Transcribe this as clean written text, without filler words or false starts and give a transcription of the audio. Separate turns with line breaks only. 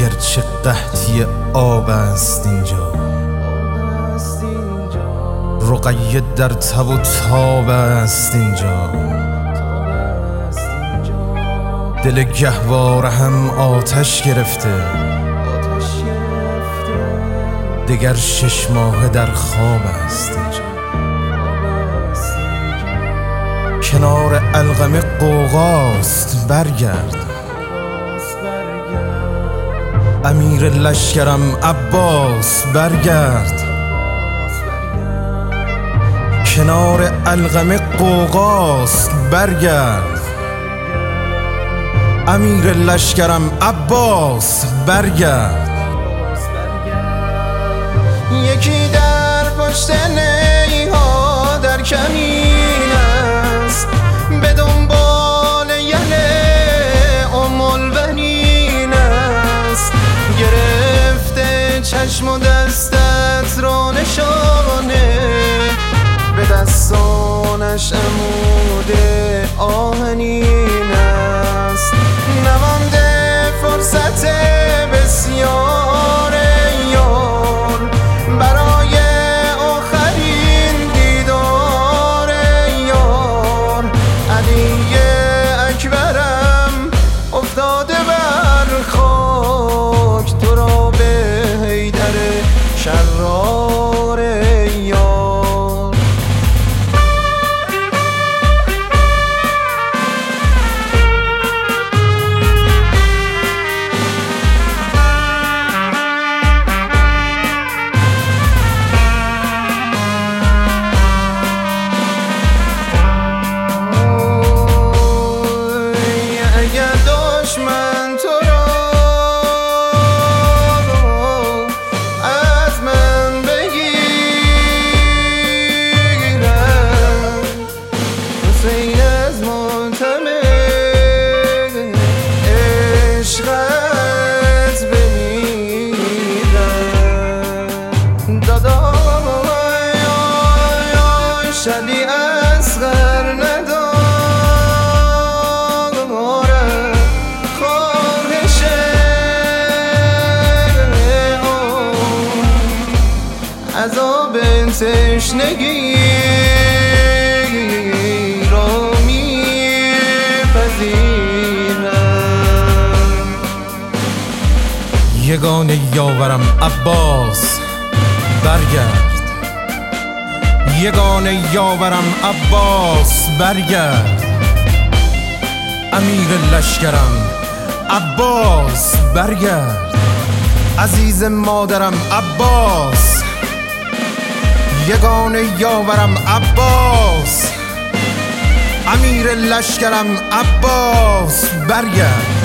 گرچه قحطی آب است اینجا، رقیه در تب و تاب است اینجا. دل گهواره هم آتش گرفته، دگر 6 ماه در خواب است اینجا. کنار القمه قوقاست برگرد، امیر لشکرم عباس برگرد. کنار القمه قوقاست برگرد، امیر لشکرم عباس برگرد.
یکی در پشت نیها در کمین است، به دنبال یله ام البنین است. گرفته چشم و دستت را نشانه، به دستانش عمود آهنین است. نمانده فرصت بسیار یار برای آخرین دیدار یار. علی اکبرم افتاده بر خاک، تو را به حیدر شرار یار. دشمن تو را از من بگیرد، حسین از ماتم عشقت بمیرد. داداش علی اصغر ندارد، عذاب تشنگی را می‌پذیرم.
یگانه یاورم عباس برگرد، یگانه یاورم عباس برگرد. امیر لشکرم عباس برگرد، عزیز مادرم عباس. یگانه یاورم عباس، امیر لشکرم عباس برگرد.